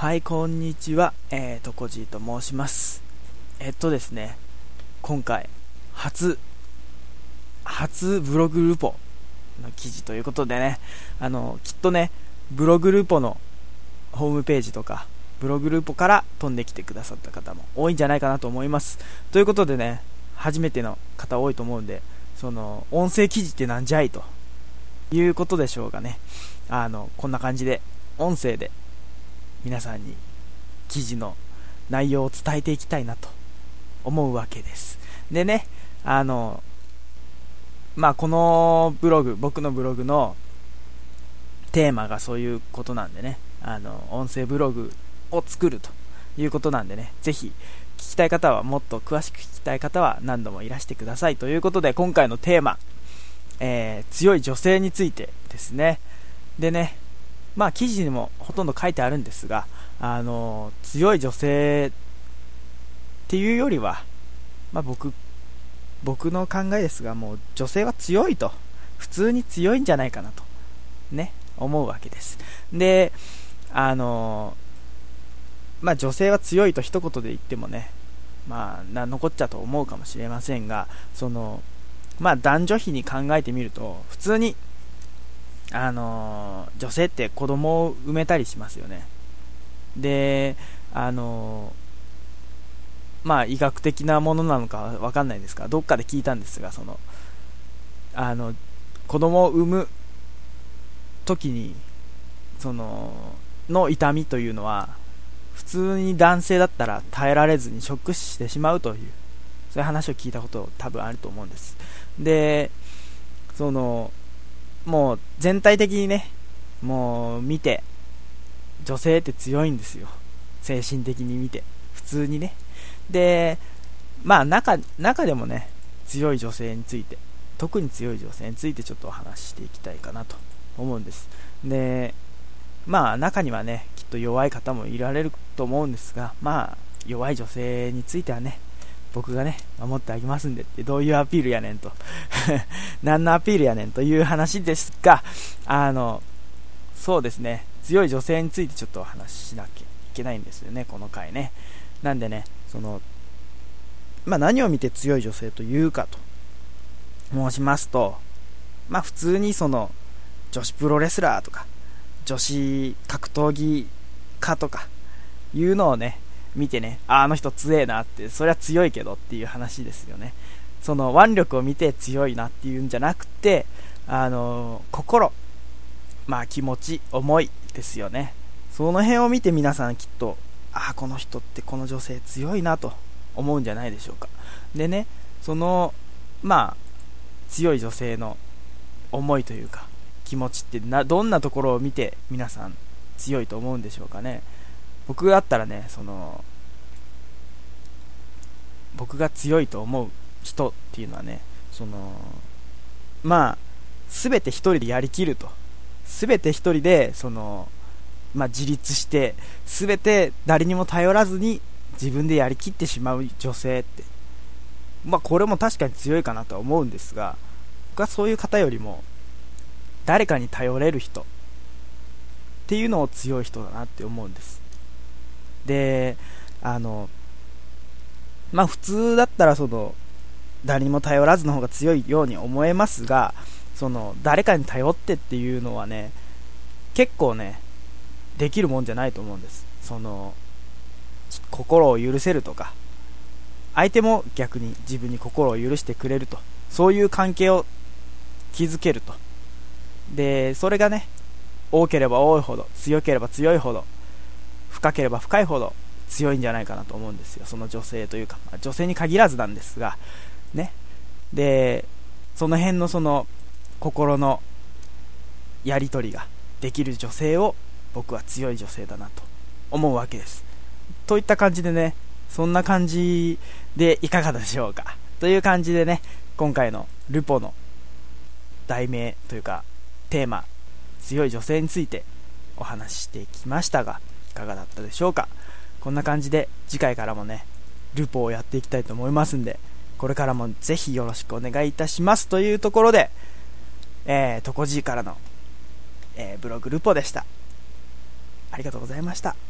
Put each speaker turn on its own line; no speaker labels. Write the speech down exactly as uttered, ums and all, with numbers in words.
はい、こんにちは。えーと、こじいと申します。えっとですね、今回、初、初ブログルポの記事ということでね、あの、きっとね、ブログルポのホームページとか、ブログルポから飛んできてくださった方も多いんじゃないかなと思います。ということでね、初めての方多いと思うんで、その、音声記事ってなんじゃいということでしょうがね、あの、こんな感じで、音声で、皆さんに記事の内容を伝えていきたいなと思うわけです。でね、あのまあこのブログ、僕のブログのテーマがそういうことなんでね、あの音声ブログを作るということなんでね、ぜひ聞きたい方は、もっと詳しく聞きたい方は何度もいらしてくださいということで、今回のテーマ、えー、強い女性についてですね。でね、まあ記事にもほとんど書いてあるんですが、あの強い女性っていうよりは、まあ、僕僕の考えですが、もう女性は強いと、普通に強いんじゃないかなとね思うわけです。で、あのまあ女性は強いと一言で言ってもね、まあ何のこっちゃと思うかもしれませんが、そのまあ男女比に考えてみると、普通にあのー、女性って子供を産めたりしますよね。で、あのー、まあ医学的なものなのかわかんないですが、どっかで聞いたんですが、そのあの子供を産む時にそのの痛みというのは、普通に男性だったら耐えられずにショック死してしまうという、そういう話を聞いたこと多分あると思うんです。で、そのもう全体的にね、もう見て、女性って強いんですよ、精神的に見て、普通にね。で、まあ中中でもね、強い女性について、特に強い女性についてちょっとお話ししていきたいかなと思うんです。で、まあ中にはね、きっと弱い方もいられると思うんですが、まあ弱い女性についてはね、僕がね守ってあげますんでって、どういうアピールやねんと何のアピールやねんという話ですが、あのそうですね、強い女性についてちょっとお話ししなきゃいけないんですよね、この回ね。なんでね、そのまあ何を見て強い女性というかと申しますと、まあ普通にその女子プロレスラーとか女子格闘技家とかいうのをね見てね、あ, あの人強えなって、それは強いけどっていう話ですよね。その腕力を見て強いなっていうんじゃなくて、あの心、まあ気持ち、思いですよね。その辺を見て皆さんきっと、ああこの人ってこの女性強いなと思うんじゃないでしょうか。でね、そのまあ強い女性の思いというか気持ちってな、どんなところを見て皆さん強いと思うんでしょうかね。僕だったらね、その僕が強いと思う人っていうのはね、そのまあ全て一人でやりきると、全て一人でそのまあ自立して、全て誰にも頼らずに自分でやりきってしまう女性って、まあこれも確かに強いかなとは思うんですが、僕はそういう方よりも誰かに頼れる人っていうのを強い人だなって思うんです。で、あのまあ普通だったらその誰にも頼らずの方が強いように思えますが、その誰かに頼ってっていうのはね、結構ねできるもんじゃないと思うんです。その心を許せるとか、相手も逆に自分に心を許してくれると、そういう関係を築けると。で、それがね多ければ多いほど、強ければ強いほど、深ければ深いほど強いんじゃないかなと思うんですよ、その女性というか、女性に限らずなんですがね。で、その辺のその心のやり取りができる女性を僕は強い女性だなと思うわけです。といった感じでね、そんな感じでいかがでしょうかという感じでね、今回のルポの題名というかテーマ、強い女性についてお話ししてきましたが、いかがだったでしょうか。こんな感じで次回からもねルポをやっていきたいと思いますんで、これからもぜひよろしくお願いいたしますというところで、えー、とこじいからの、えー、ブログルポでした。ありがとうございました。